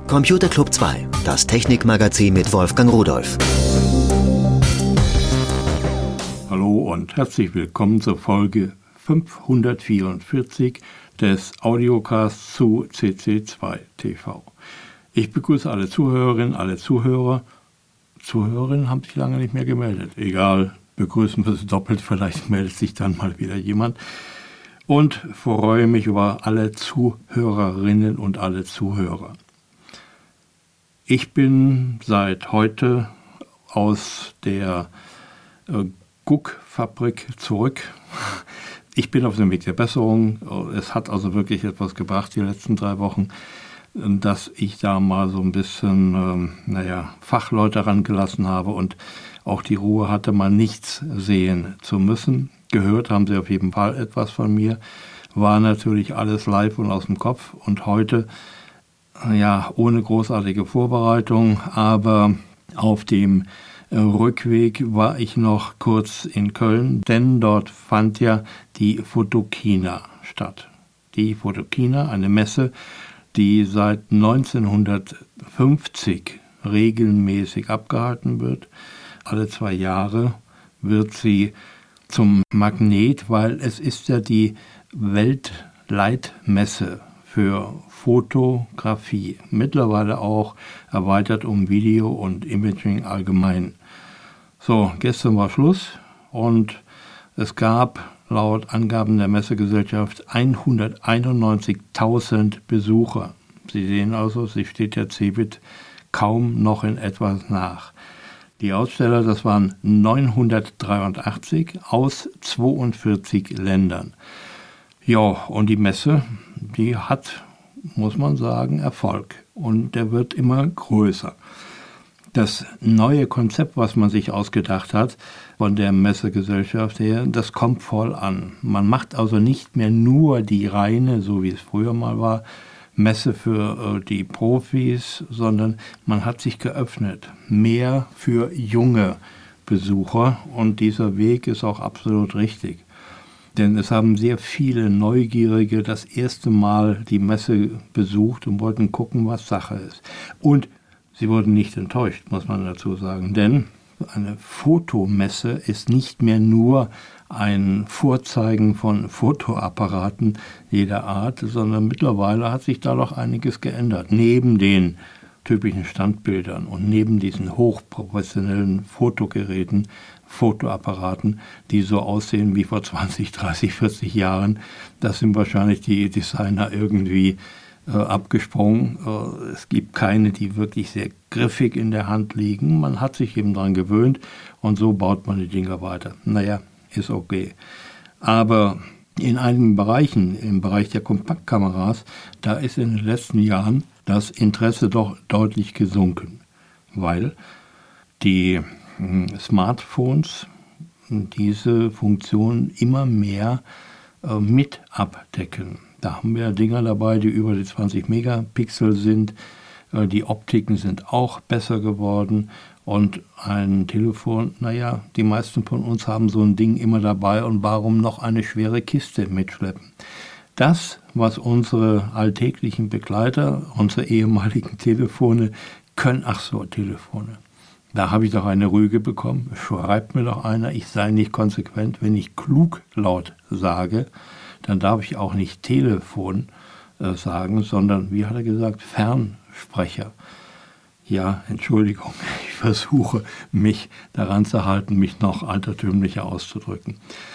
Computer Club 2, das Technikmagazin mit Wolfgang Rudolph. Hallo und herzlich willkommen zur Folge 544 des Audiocasts zu CC2 TV. Ich begrüße alle Zuhörerinnen, alle Zuhörer. Zuhörerinnen haben sich lange nicht mehr gemeldet. Egal, begrüßen wir sie doppelt, vielleicht meldet sich dann mal wieder jemand. Und freue mich über alle Zuhörerinnen und alle Zuhörer. Ich bin seit heute aus der Guckfabrik zurück. Ich bin auf dem Weg der Besserung. Es hat also wirklich etwas gebracht die letzten 3 Wochen, dass ich da mal so ein bisschen Fachleute rangelassen habe und auch die Ruhe hatte, mal nichts sehen zu müssen. Gehört haben Sie auf jeden Fall etwas von mir. War natürlich alles live und aus dem Kopf. Und heute, ohne großartige Vorbereitung, aber auf dem Rückweg war ich noch kurz in Köln, denn dort fand ja die Photokina statt. Die Photokina, eine Messe, die seit 1950 regelmäßig abgehalten wird. Alle 2 Jahre wird sie zum Magnet, weil es ist ja die Weltleitmesse für Fotografie, mittlerweile auch erweitert um Video und Imaging allgemein. So, gestern war Schluss und es gab laut Angaben der Messegesellschaft 191.000 Besucher. Sie sehen also, sie steht der CeBIT kaum noch in etwas nach. Die Aussteller, das waren 983 aus 42 Ländern. Ja, und die Messe, die hat, muss man sagen, Erfolg. Und der wird immer größer. Das neue Konzept, was man sich ausgedacht hat von der Messegesellschaft her, das kommt voll an. Man macht also nicht mehr nur die reine, so wie es früher mal war, Messe für die Profis, sondern man hat sich geöffnet, mehr für junge Besucher, und dieser Weg ist auch absolut richtig. Denn es haben sehr viele Neugierige das erste Mal die Messe besucht und wollten gucken, was Sache ist. Und sie wurden nicht enttäuscht, muss man dazu sagen, denn eine Fotomesse ist nicht mehr nur ein Vorzeigen von Fotoapparaten jeder Art, sondern mittlerweile hat sich da doch einiges geändert. Neben den typischen Standbildern und neben diesen hochprofessionellen Fotogeräten, Fotoapparaten, die so aussehen wie vor 20, 30, 40 Jahren, das sind wahrscheinlich die Designer irgendwie abgesprungen. Es gibt keine, die wirklich sehr griffig in der Hand liegen. Man hat sich eben daran gewöhnt und so baut man die Dinger weiter. Naja, ist okay. Aber in einigen Bereichen, im Bereich der Kompaktkameras, da ist in den letzten Jahren das Interesse doch deutlich gesunken, weil die Smartphones diese Funktion immer mehr mit abdecken. Da haben wir Dinger dabei, die über die 20 Megapixel sind. Die Optiken sind auch besser geworden. Und ein Telefon, die meisten von uns haben so ein Ding immer dabei. Und warum noch eine schwere Kiste mitschleppen? Das, was unsere alltäglichen Begleiter, unsere ehemaligen Telefone können, Telefone. Da habe ich doch eine Rüge bekommen. Schreibt mir doch einer, ich sei nicht konsequent, wenn ich klug laut sage. Dann darf ich auch nicht Telefon sagen, sondern, wie hat er gesagt, Fernsprecher. Ja, Entschuldigung, ich versuche, mich daran zu halten, mich noch altertümlicher auszudrücken.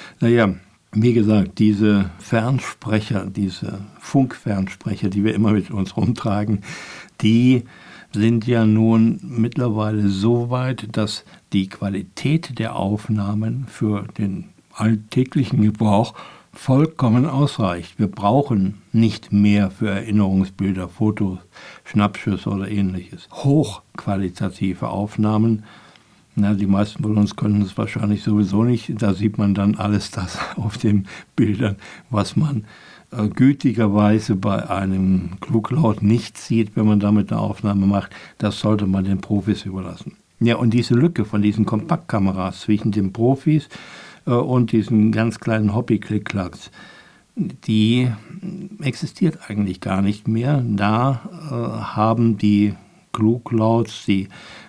Wie gesagt, diese Fernsprecher, diese Funkfernsprecher, die wir immer mit uns rumtragen, die sind ja nun mittlerweile so weit, dass die Qualität der Aufnahmen für den alltäglichen Gebrauch vollkommen ausreicht. Wir brauchen nicht mehr für Erinnerungsbilder, Fotos, Schnappschüsse oder ähnliches. Hochqualitative Aufnahmen, die meisten von uns können es wahrscheinlich sowieso nicht. Da sieht man dann alles das auf den Bildern, was man gütigerweise bei einem Kluglaut nicht sieht, wenn man damit eine Aufnahme macht. Das sollte man den Profis überlassen. Ja, und diese Lücke von diesen Kompaktkameras zwischen den Profis und diesen ganz kleinen Hobby-Klick-Klacks, die existiert eigentlich gar nicht mehr. Da haben die Glue-Clouds, die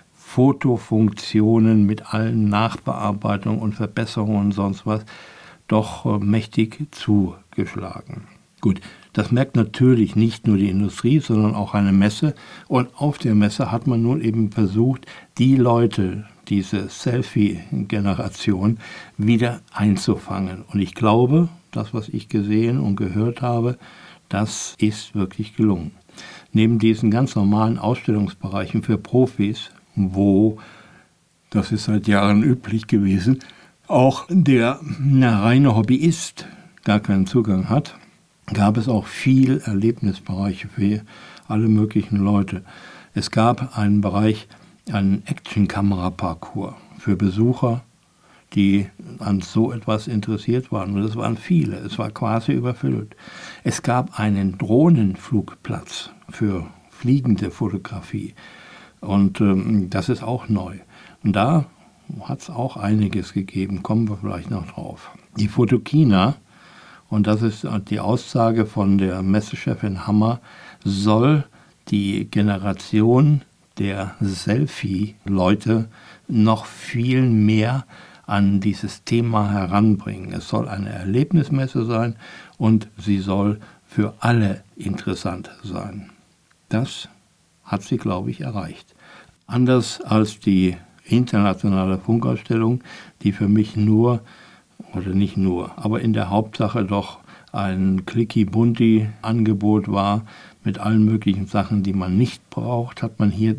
Fotofunktionen mit allen Nachbearbeitungen und Verbesserungen und sonst was doch mächtig zugeschlagen. Gut, das merkt natürlich nicht nur die Industrie, sondern auch eine Messe. Und auf der Messe hat man nun eben versucht, die Leute, diese Selfie-Generation, wieder einzufangen. Und ich glaube, das, was ich gesehen und gehört habe, das ist wirklich gelungen. Neben diesen ganz normalen Ausstellungsbereichen für Profis, wo, das ist seit Jahren üblich gewesen, auch der reine Hobbyist gar keinen Zugang hat, gab es auch viel Erlebnisbereiche für alle möglichen Leute. Es gab einen Bereich, einen Action-Kamera-Parcours für Besucher, die an so etwas interessiert waren. Und es waren viele, es war quasi überfüllt. Es gab einen Drohnenflugplatz für fliegende Fotografie. Und das ist auch neu. Und da hat es auch einiges gegeben, kommen wir vielleicht noch drauf. Die Photokina, und das ist die Aussage von der Messechefin Hammer, soll die Generation der Selfie-Leute noch viel mehr an dieses Thema heranbringen. Es soll eine Erlebnismesse sein und sie soll für alle interessant sein. Das hat sie, glaube ich, erreicht. Anders als die internationale Funkausstellung, die für mich nur, oder nicht nur, aber in der Hauptsache doch ein Clicky-Bunti-Angebot war mit allen möglichen Sachen, die man nicht braucht, hat man hier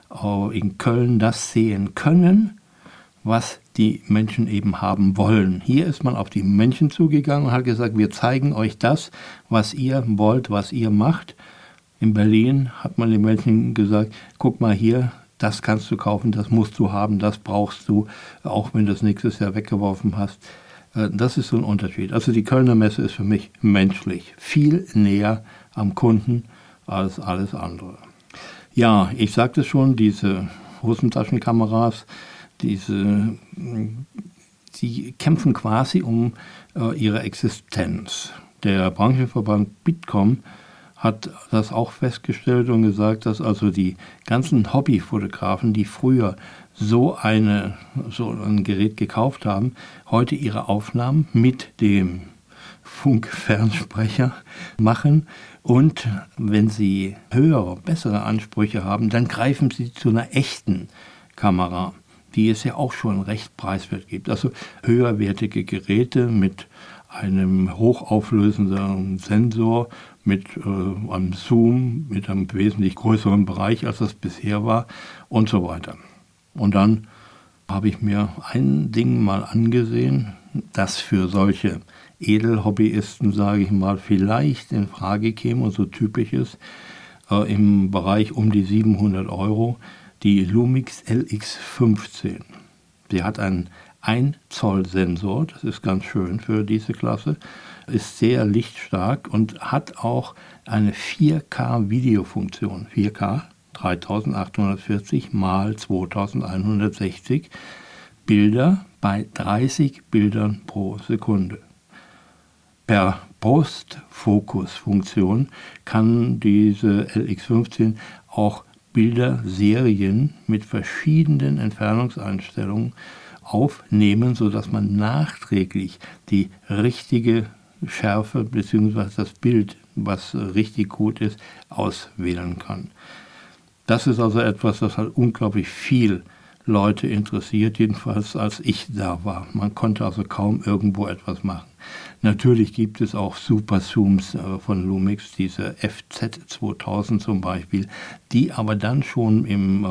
in Köln das sehen können, was die Menschen eben haben wollen. Hier ist man auf die Menschen zugegangen und hat gesagt, wir zeigen euch das, was ihr wollt, was ihr macht. In Berlin hat man den Menschen gesagt, guck mal hier, das kannst du kaufen, das musst du haben, das brauchst du, auch wenn du das nächstes Jahr weggeworfen hast. Das ist so ein Unterschied. Also die Kölner Messe ist für mich menschlich, viel näher am Kunden als alles andere. Ja, ich sagte schon, diese Hosentaschenkameras, die kämpfen quasi um ihre Existenz. Der Branchenverband Bitkom hat das auch festgestellt und gesagt, dass also die ganzen Hobbyfotografen, die früher so ein Gerät gekauft haben, heute ihre Aufnahmen mit dem Funkfernsprecher machen. Und wenn sie höhere, bessere Ansprüche haben, dann greifen sie zu einer echten Kamera, die es ja auch schon recht preiswert gibt. Also höherwertige Geräte mit einem hochauflösenden Sensor, mit einem Zoom, mit einem wesentlich größeren Bereich, als das bisher war und so weiter. Und dann habe ich mir ein Ding mal angesehen, das für solche Edelhobbyisten, sage ich mal, vielleicht in Frage käme und so typisch ist, im Bereich um die 700 €, die Lumix LX15. Sie hat einen 1 Zoll Sensor, das ist ganz schön für diese Klasse, ist sehr lichtstark und hat auch eine 4K Videofunktion. 4K, 3840 x 2160 Bilder bei 30 Bildern pro Sekunde. Per Postfokusfunktion kann diese LX15 auch Bilderserien mit verschiedenen Entfernungseinstellungen aufnehmen, sodass man nachträglich die richtige Schärfe bzw. das Bild, was richtig gut ist, auswählen kann. Das ist also etwas, das halt unglaublich viel Leute interessiert, jedenfalls als ich da war. Man konnte also kaum irgendwo etwas machen. Natürlich gibt es auch Super-Zooms von Lumix, diese FZ2000 zum Beispiel, die aber dann schon im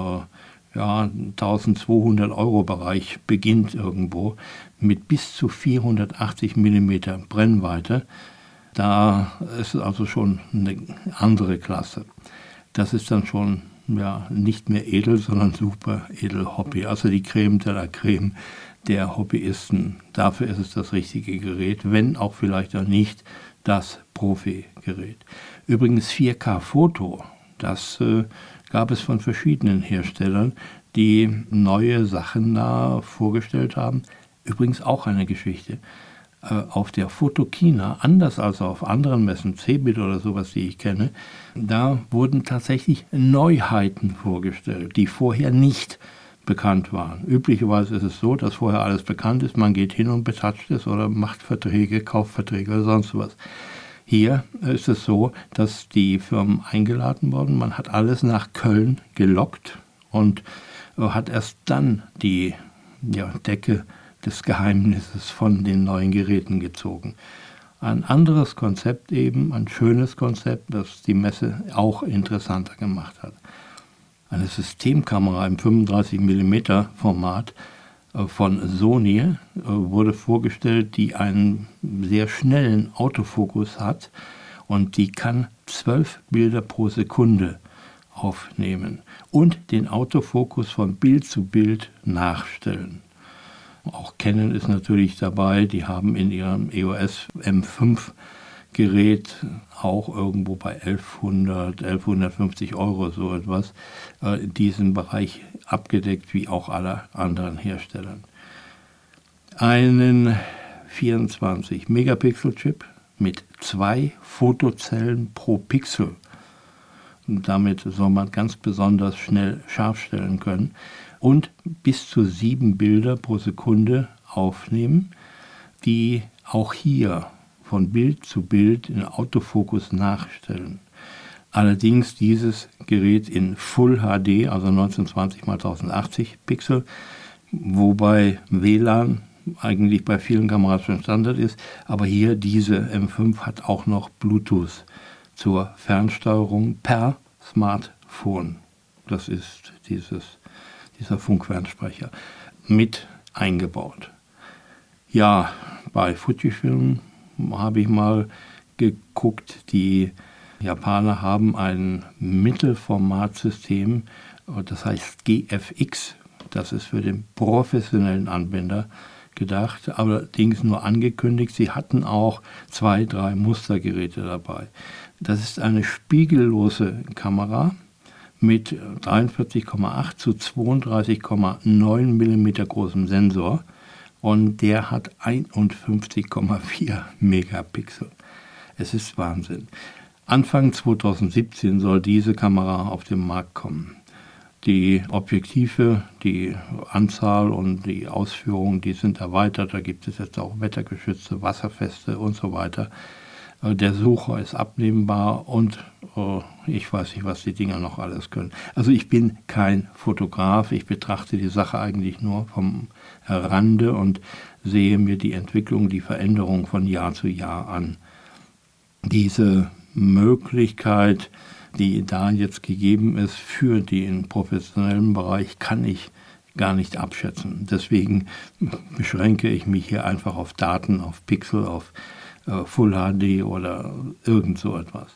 1200 € Bereich beginnt irgendwo mit bis zu 480 mm Brennweite. Da ist also schon eine andere Klasse. Das ist dann schon nicht mehr edel, sondern super edel Hobby. Also die Creme de la Creme der Hobbyisten. Dafür ist es das richtige Gerät, wenn auch vielleicht auch nicht das Profi-Gerät. Übrigens 4K-Foto, das gab es von verschiedenen Herstellern, die neue Sachen da vorgestellt haben. Übrigens auch eine Geschichte. Auf der Photokina, anders als auf anderen Messen, CeBIT oder sowas, die ich kenne, da wurden tatsächlich Neuheiten vorgestellt, die vorher nicht bekannt waren. Üblicherweise ist es so, dass vorher alles bekannt ist, man geht hin und betatscht es oder macht Verträge, Kaufverträge oder sonst was. Hier ist es so, dass die Firmen eingeladen wurden, man hat alles nach Köln gelockt und hat erst dann die Decke des Geheimnisses von den neuen Geräten gezogen. Ein anderes Konzept eben, ein schönes Konzept, das die Messe auch interessanter gemacht hat. Eine Systemkamera im 35 mm Format von Sony wurde vorgestellt, die einen sehr schnellen Autofokus hat und die kann 12 Bilder pro Sekunde aufnehmen und den Autofokus von Bild zu Bild nachstellen. Auch Canon ist natürlich dabei, die haben in ihrem EOS M5 Gerät auch irgendwo bei 1150 € so etwas, diesen Bereich abgedeckt, wie auch alle anderen Hersteller. Einen 24 Megapixel Chip mit 2 Fotozellen pro Pixel. Und damit soll man ganz besonders schnell scharf stellen können und bis zu 7 Bilder pro Sekunde aufnehmen, die auch hier von Bild zu Bild in Autofokus nachstellen. Allerdings dieses Gerät in Full HD, also 1920 x 1080 Pixel, wobei WLAN eigentlich bei vielen Kameras schon Standard ist, aber hier diese M5 hat auch noch Bluetooth zur Fernsteuerung per Smartphone. Das ist dieser Funkfernsprecher mit eingebaut. Ja, bei Fujifilm habe ich mal geguckt, die Japaner haben ein Mittelformatsystem, das heißt GFX, das ist für den professionellen Anwender gedacht, allerdings nur angekündigt. Sie hatten auch 2, 3 Mustergeräte dabei. Das ist eine spiegellose Kamera mit 43,8 zu 32,9 mm großem Sensor und der hat 51,4 Megapixel. Es ist Wahnsinn. Anfang 2017 soll diese Kamera auf den Markt kommen. Die Objektive, die Anzahl und die Ausführung, die sind erweitert. Da gibt es jetzt auch wettergeschützte, wasserfeste und so weiter. Der Sucher ist abnehmbar und ich weiß nicht, was die Dinger noch alles können. Also ich bin kein Fotograf, ich betrachte die Sache eigentlich nur vom Rande und sehe mir die Entwicklung, die Veränderung von Jahr zu Jahr an. Diese Möglichkeit, die da jetzt gegeben ist für den professionellen Bereich, kann ich gar nicht abschätzen. Deswegen beschränke ich mich hier einfach auf Daten, auf Pixel, auf Full HD oder irgend so etwas.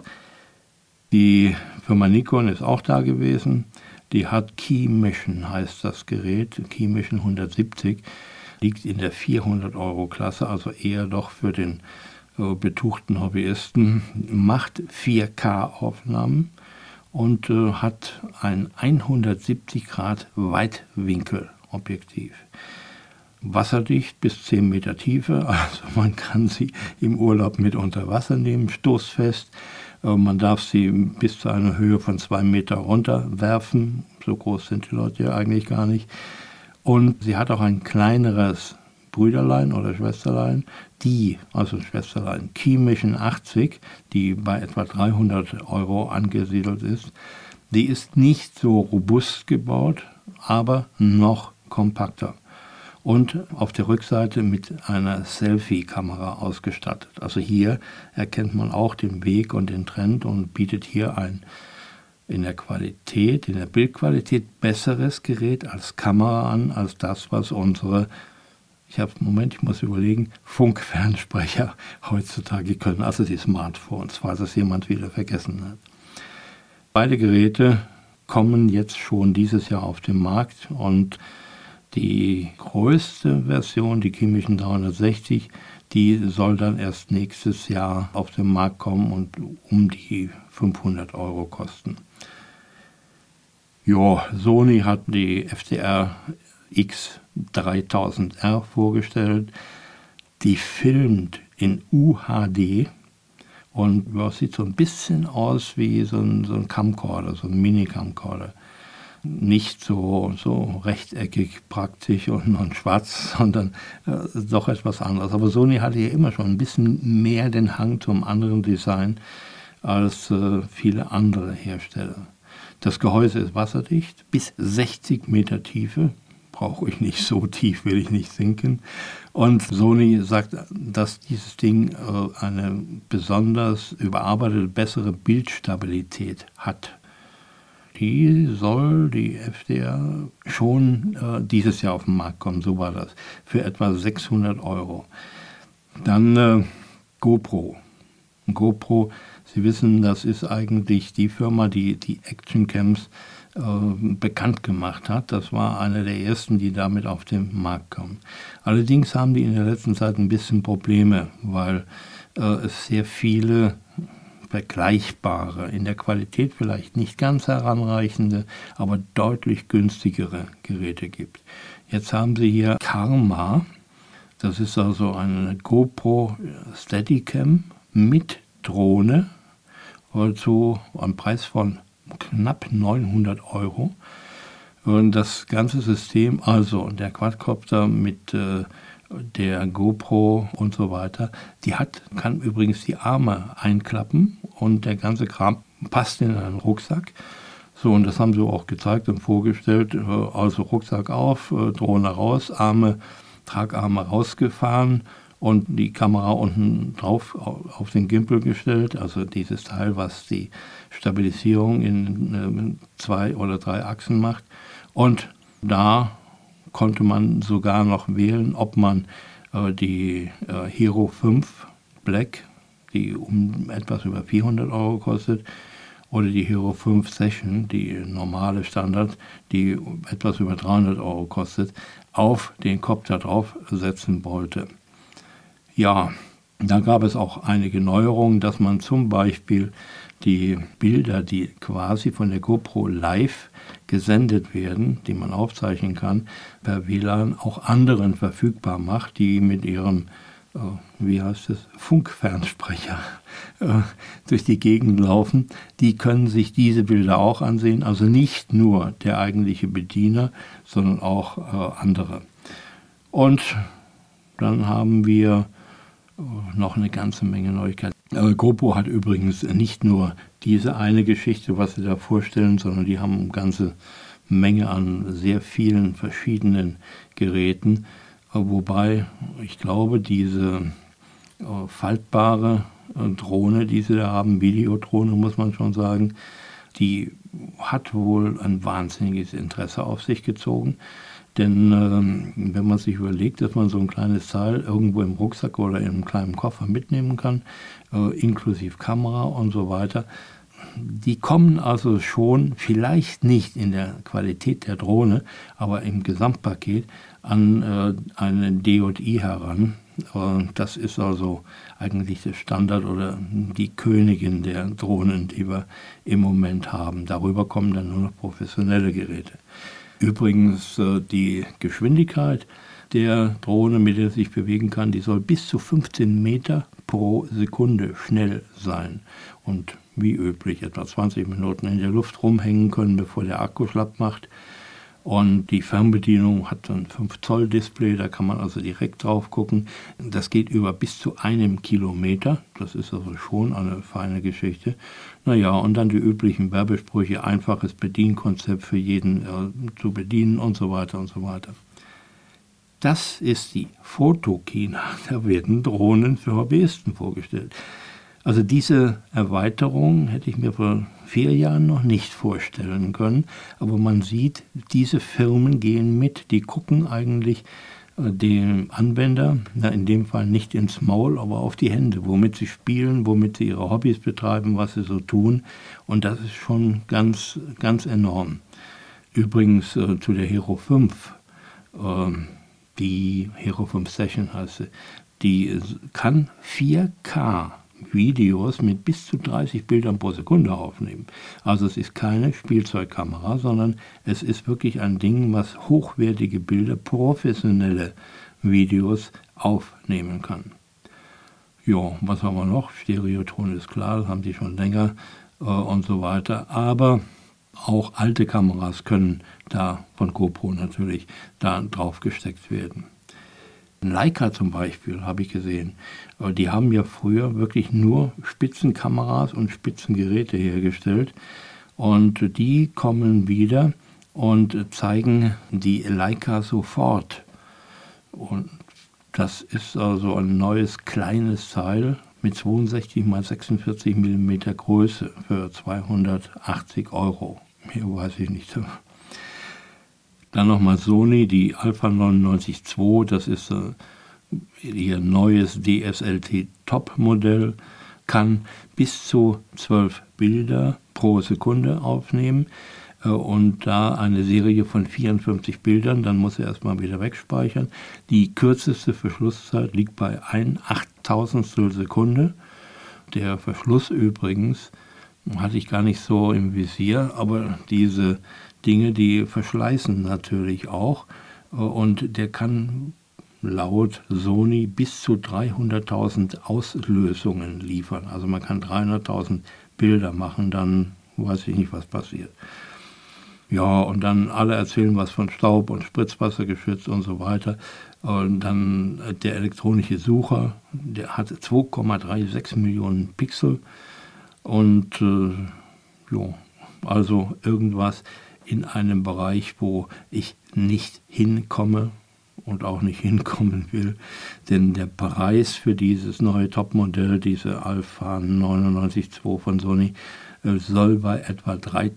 Die Firma Nikon ist auch da gewesen. Die hat Key Mission, heißt das Gerät, Key Mission 170, liegt in der 400 € Klasse, also eher doch für den betuchten Hobbyisten, macht 4K-Aufnahmen und hat ein 170 Grad Weitwinkelobjektiv. Wasserdicht bis 10 Meter Tiefe, also man kann sie im Urlaub mit unter Wasser nehmen, stoßfest. Man darf sie bis zu einer Höhe von 2 Meter runterwerfen, so groß sind die Leute ja eigentlich gar nicht. Und sie hat auch ein kleineres Brüderlein oder Schwesterlein, Schwesterlein Key Mission 80, die bei etwa 300 € angesiedelt ist. Die ist nicht so robust gebaut, aber noch kompakter. Und auf der Rückseite mit einer Selfie-Kamera ausgestattet. Also hier erkennt man auch den Weg und den Trend und bietet hier ein in der Bildqualität besseres Gerät als Kamera an, als das, was unsere Funkfernsprecher heutzutage können, also die Smartphones, falls es jemand wieder vergessen hat. Beide Geräte kommen jetzt schon dieses Jahr auf den Markt und die größte Version, die Key Mission 360, die soll dann erst nächstes Jahr auf den Markt kommen und um die 500 € kosten. Ja, Sony hat die FDR X3000R vorgestellt. die filmt in UHD und das sieht so ein bisschen aus wie so ein Camcorder, so ein Mini-Camcorder. Nicht so rechteckig praktisch und schwarz, sondern doch etwas anderes. Aber Sony hatte ja immer schon ein bisschen mehr den Hang zum anderen Design als viele andere Hersteller. Das Gehäuse ist wasserdicht, bis 60 Meter Tiefe. Brauche ich nicht, so tief will ich nicht sinken. Und Sony sagt, dass dieses Ding eine besonders überarbeitete, bessere Bildstabilität hat. Die soll die FDR schon dieses Jahr auf den Markt kommen, so war das, für etwa 600 €. Dann GoPro. GoPro, Sie wissen, das ist eigentlich die Firma, die Actioncams bekannt gemacht hat. Das war eine der ersten, die damit auf den Markt kommen. Allerdings haben die in der letzten Zeit ein bisschen Probleme, weil es sehr viele vergleichbare, in der Qualität vielleicht nicht ganz heranreichende, aber deutlich günstigere Geräte gibt. Jetzt haben sie hier Karma, das ist also eine GoPro Steadicam mit Drohne, also am Preis von knapp 900 €. Und das ganze System, also der Quadcopter mit der GoPro und so weiter, kann übrigens die Arme einklappen und der ganze Kram passt in einen Rucksack. So, und das haben sie auch gezeigt und vorgestellt. Also Rucksack auf, Drohne raus, Tragarme rausgefahren und die Kamera unten drauf auf den Gimbal gestellt. Also dieses Teil, was die Stabilisierung in 2 oder 3 Achsen macht. Und da konnte man sogar noch wählen, ob man die Hero 5 Black, die etwas über 400 € kostet, oder die Hero 5 Session, die normale Standard, die etwas über 300 € kostet, auf den Copter draufsetzen wollte. Ja, da gab es auch einige Neuerungen, dass man zum Beispiel die Bilder, die quasi von der GoPro live gesendet werden, die man aufzeichnen kann, per WLAN auch anderen verfügbar macht, die mit ihrem, Funkfernsprecher durch die Gegend laufen. Die können sich diese Bilder auch ansehen, also nicht nur der eigentliche Bediener, sondern auch andere. Und dann haben wir noch eine ganze Menge Neuigkeiten. GoPro hat übrigens nicht nur diese eine Geschichte, was sie da vorstellen, sondern die haben eine ganze Menge an sehr vielen verschiedenen Geräten. Wobei, ich glaube, diese faltbare Drohne, die sie da haben, Videodrohne muss man schon sagen, die hat wohl ein wahnsinniges Interesse auf sich gezogen. Denn wenn man sich überlegt, dass man so ein kleines Teil irgendwo im Rucksack oder in einem kleinen Koffer mitnehmen kann, inklusive Kamera und so weiter, die kommen also schon, vielleicht nicht in der Qualität der Drohne, aber im Gesamtpaket an eine DJI heran. Das ist also eigentlich der Standard oder die Königin der Drohnen, die wir im Moment haben. Darüber kommen dann nur noch professionelle Geräte. Übrigens, die Geschwindigkeit der Drohne, mit der sie sich bewegen kann, die soll bis zu 15 Meter pro Sekunde schnell sein. Und wie üblich etwa 20 Minuten in der Luft rumhängen können, bevor der Akku schlapp macht. Und die Fernbedienung hat ein 5-Zoll-Display, da kann man also direkt drauf gucken. Das geht über bis zu 1 Kilometer, das ist also schon eine feine Geschichte. Naja, und dann die üblichen Werbesprüche, einfaches Bedienkonzept für jeden zu bedienen und so weiter und so weiter. Das ist die Fotokina, da werden Drohnen für Hobbyisten vorgestellt. Also diese Erweiterung hätte ich mir vor 4 Jahren noch nicht vorstellen können. Aber man sieht, diese Firmen gehen mit, die gucken eigentlich dem Anwender, in dem Fall nicht ins Maul, aber auf die Hände, womit sie spielen, womit sie ihre Hobbys betreiben, was sie so tun. Und das ist schon ganz, ganz enorm. Übrigens zu der Hero 5, die Hero 5 Session heißt sie, die kann 4K Videos mit bis zu 30 Bildern pro Sekunde aufnehmen. Also es ist keine Spielzeugkamera, sondern es ist wirklich ein Ding, was hochwertige Bilder, professionelle Videos aufnehmen kann. Ja, was haben wir noch? Stereoton ist klar, das haben die schon länger und so weiter. Aber auch alte Kameras können da von GoPro natürlich da drauf gesteckt werden. Leica zum Beispiel habe ich gesehen, die haben ja früher wirklich nur Spitzenkameras und Spitzengeräte hergestellt und die kommen wieder und zeigen die Leica Sofort. Und das ist also ein neues kleines Teil mit 62 x 46 mm Größe für 280 €. Mehr weiß ich nicht. Dann nochmal Sony, die Alpha 99 II, das ist ihr neues DSLT-Top-Modell, kann bis zu 12 Bilder pro Sekunde aufnehmen und da eine Serie von 54 Bildern, dann muss er erstmal wieder wegspeichern. Die kürzeste Verschlusszeit liegt bei 1/8000 Sekunde. Der Verschluss übrigens hatte ich gar nicht so im Visier, aber diese Dinge, die verschleißen natürlich auch und der kann laut Sony bis zu 300.000 Auslösungen liefern. Also man kann 300.000 Bilder machen, dann weiß ich nicht, was passiert. Ja, und dann alle erzählen was von Staub und Spritzwassergeschütz und so weiter. Und dann der elektronische Sucher, der hat 2,36 Millionen Pixel und also irgendwas in einem Bereich, wo ich nicht hinkomme und auch nicht hinkommen will, denn der Preis für dieses neue Topmodell, diese Alpha 99 II von Sony, soll bei etwa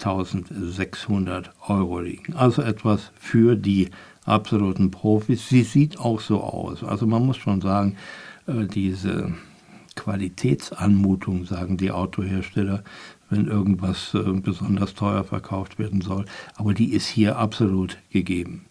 3.600 € liegen. Also etwas für die absoluten Profis. Sie sieht auch so aus. Also man muss schon sagen, diese Qualitätsanmutung, sagen die Autohersteller, wenn irgendwas besonders teuer verkauft werden soll. Aber die ist hier absolut gegeben.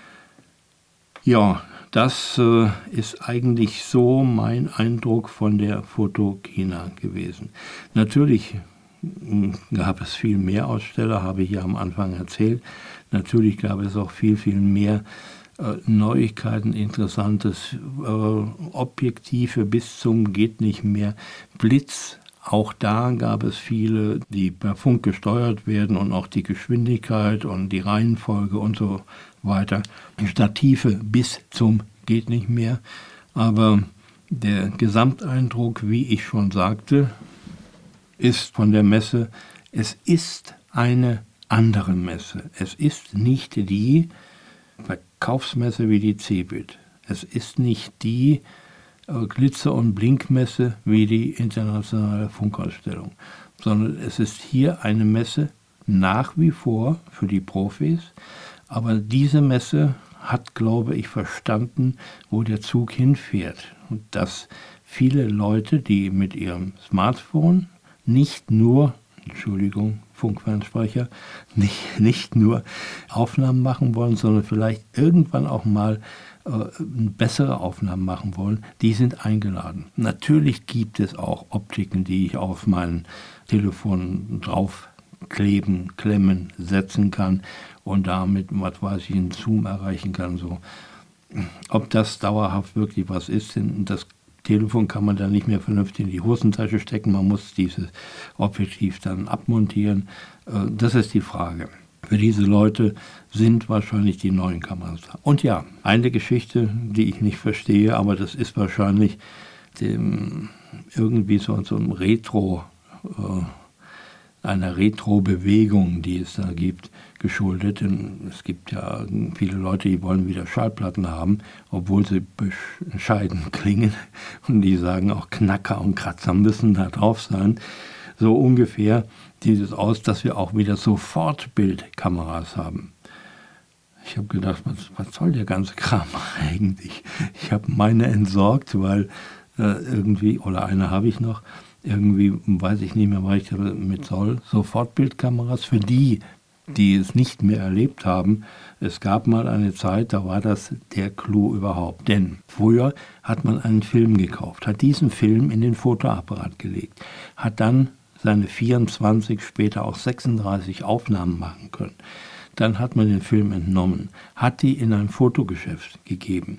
Ja, das ist eigentlich so mein Eindruck von der Photokina gewesen. Natürlich gab es viel mehr Aussteller, habe ich ja am Anfang erzählt. Natürlich gab es auch viel, viel mehr Neuigkeiten, Interessantes, Objektive bis zum geht nicht mehr, Blitz. Auch da gab es viele, die per Funk gesteuert werden und auch die Geschwindigkeit und die Reihenfolge und so weiter. Stative bis zum geht nicht mehr. Aber der Gesamteindruck, wie ich schon sagte, ist von der Messe, es ist eine andere Messe. Es ist nicht die Verkaufsmesse wie die CeBIT. Es ist nicht die Glitzer- und Blinkmesse wie die internationale Funkausstellung, sondern es ist hier eine Messe nach wie vor für die Profis, aber diese Messe hat, glaube ich, verstanden, wo der Zug hinfährt und dass viele Leute, die mit ihrem Smartphone nicht nur, Funkfernsprecher, nicht nur Aufnahmen machen wollen, sondern vielleicht irgendwann auch mal bessere Aufnahmen machen wollen, die sind eingeladen. Natürlich gibt es auch Optiken, die ich auf mein Telefon draufkleben, klemmen, setzen kann und damit, was weiß ich, einen Zoom erreichen kann. So. Ob das dauerhaft wirklich was ist, das Telefon kann man dann nicht mehr vernünftig in die Hosentasche stecken, man muss dieses Objektiv dann abmontieren. Das ist die Frage. Für diese Leute sind wahrscheinlich die neuen Kameras da. Und ja, eine Geschichte, die ich nicht verstehe, aber das ist wahrscheinlich irgendwie so ein Retro, einer Retro-Bewegung, die es da gibt, geschuldet. Denn es gibt ja viele Leute, die wollen wieder Schallplatten haben, obwohl sie bescheiden klingen. Und die sagen auch, Knacker und Kratzer müssen da drauf sein. So ungefähr sieht es aus, dass wir auch wieder Sofortbildkameras haben. Ich habe gedacht, was soll der ganze Kram eigentlich? Ich habe meine entsorgt, weil irgendwie, oder eine habe ich noch, irgendwie weiß ich nicht mehr, was ich damit soll. Sofortbildkameras für die es nicht mehr erlebt haben. Es gab mal eine Zeit, da war das der Clou überhaupt. Denn früher hat man einen Film gekauft, hat diesen Film in den Fotoapparat gelegt, hat dann seine 24, später auch 36 Aufnahmen machen können. Dann hat man den Film entnommen, hat die in ein Fotogeschäft gegeben.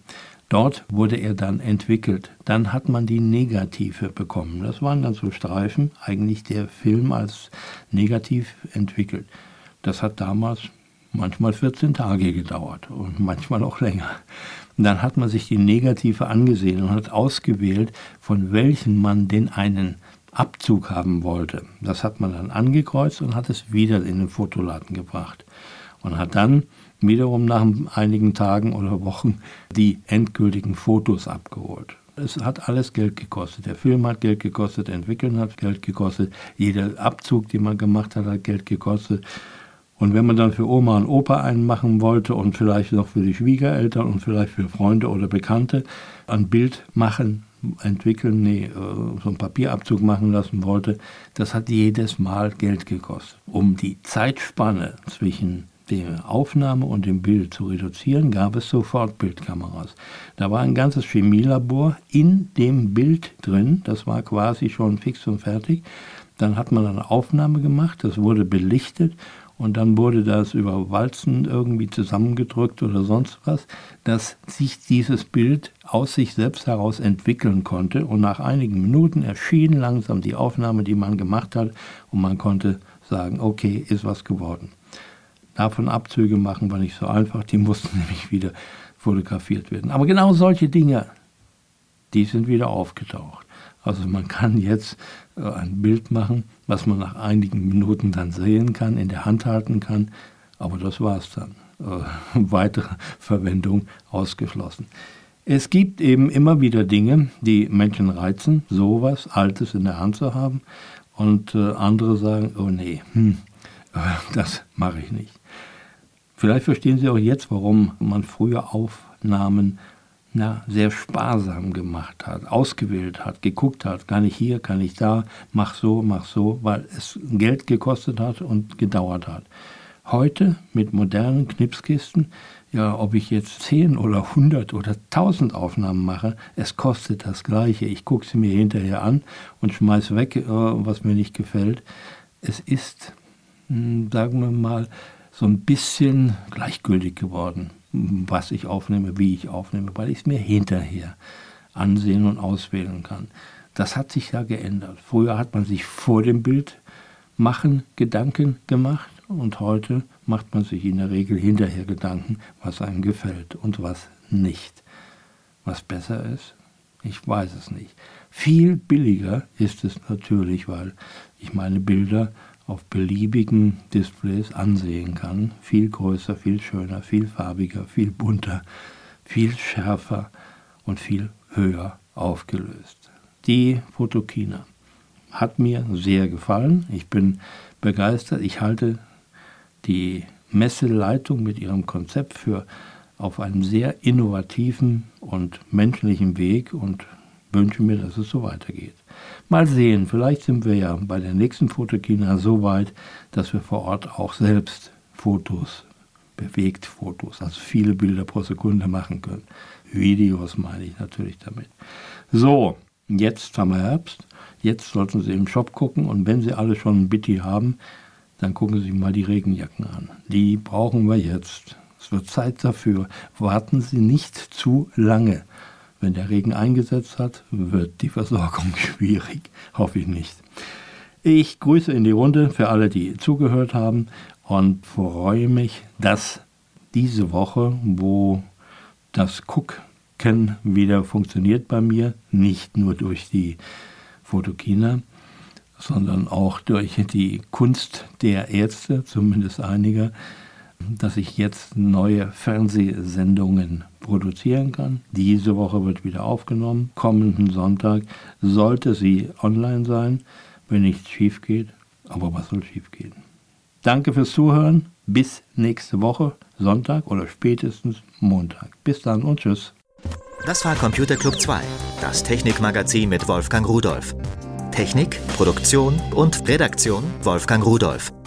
Dort wurde er dann entwickelt. Dann hat man die Negative bekommen. Das waren dann so Streifen, eigentlich der Film als negativ entwickelt. Das hat damals manchmal 14 Tage gedauert und manchmal auch länger. Und dann hat man sich die Negative angesehen und hat ausgewählt, von welchen man denn einen Abzug haben wollte. Das hat man dann angekreuzt und hat es wieder in den Fotoladen gebracht. Und hat dann wiederum nach einigen Tagen oder Wochen die endgültigen Fotos abgeholt. Es hat alles Geld gekostet. Der Film hat Geld gekostet, Entwickeln hat Geld gekostet, jeder Abzug, den man gemacht hat, hat Geld gekostet. Und wenn man dann für Oma und Opa einen machen wollte und vielleicht noch für die Schwiegereltern und vielleicht für Freunde oder Bekannte ein Bild machen, entwickeln, so einen Papierabzug machen lassen wollte, das hat jedes Mal Geld gekostet. Um die Zeitspanne zwischen der Aufnahme und dem Bild zu reduzieren, gab es Sofortbildkameras. Da war ein ganzes Chemielabor in dem Bild drin, das war quasi schon fix und fertig. Dann hat man eine Aufnahme gemacht, das wurde belichtet und dann wurde das über Walzen irgendwie zusammengedrückt oder sonst was, dass sich dieses Bild aus sich selbst heraus entwickeln konnte. Und nach einigen Minuten erschien langsam die Aufnahme, die man gemacht hat, und man konnte sagen, okay, ist was geworden. Davon Abzüge machen war nicht so einfach, die mussten nämlich wieder fotografiert werden. Aber genau solche Dinge, die sind wieder aufgetaucht. Also man kann jetzt ein Bild machen, was man nach einigen Minuten dann sehen kann, in der Hand halten kann, aber das war's dann. Weitere Verwendung ausgeschlossen. Es gibt eben immer wieder Dinge, die Menschen reizen, sowas Altes in der Hand zu haben, und andere sagen, oh nee, das mache ich nicht. Vielleicht verstehen Sie auch jetzt, warum man früher Aufnahmen sehr sparsam gemacht hat, ausgewählt hat, geguckt hat, kann ich hier, kann ich da, mach so, weil es Geld gekostet hat und gedauert hat. Heute mit modernen Knipskisten, ja, ob ich jetzt 10 oder 100 oder 1000 Aufnahmen mache, es kostet das Gleiche. Ich gucke sie mir hinterher an und schmeiß weg, was mir nicht gefällt. Es ist, sagen wir mal, so ein bisschen gleichgültig geworden, was ich aufnehme, wie ich aufnehme, weil ich es mir hinterher ansehen und auswählen kann. Das hat sich ja geändert. Früher hat man sich vor dem Bild machen Gedanken gemacht und heute macht man sich in der Regel hinterher Gedanken, was einem gefällt und was nicht. Was besser ist? Ich weiß es nicht. Viel billiger ist es natürlich, weil ich meine Bilder auf beliebigen Displays ansehen kann. Viel größer, viel schöner, viel farbiger, viel bunter, viel schärfer und viel höher aufgelöst. Die Photokina hat mir sehr gefallen. Ich bin begeistert. Ich halte die Messeleitung mit ihrem Konzept für auf einem sehr innovativen und menschlichen Weg und wünsche mir, dass es so weitergeht. Mal sehen, vielleicht sind wir ja bei der nächsten Photokina so weit, dass wir vor Ort auch selbst Fotos, Bewegtfotos, also viele Bilder pro Sekunde machen können. Videos meine ich natürlich damit. So, jetzt haben wir Herbst, jetzt sollten Sie im Shop gucken und wenn Sie alle schon ein Bitti haben, dann gucken Sie mal die Regenjacken an. Die brauchen wir jetzt. Es wird Zeit dafür. Warten Sie nicht zu lange. Wenn der Regen eingesetzt hat, wird die Versorgung schwierig. Hoffe ich nicht. Ich grüße in die Runde für alle, die zugehört haben und freue mich, dass diese Woche, wo das Gucken wieder funktioniert bei mir, nicht nur durch die Photokina, sondern auch durch die Kunst der Ärzte, zumindest einiger, dass ich jetzt neue Fernsehsendungen produzieren kann. Diese Woche wird wieder aufgenommen. Kommenden Sonntag sollte sie online sein, wenn nichts schief geht. Aber was soll schief gehen? Danke fürs Zuhören. Bis nächste Woche, Sonntag oder spätestens Montag. Bis dann und tschüss. Das war Computer Club 2, das Technikmagazin mit Wolfgang Rudolph. Technik, Produktion und Redaktion Wolfgang Rudolph.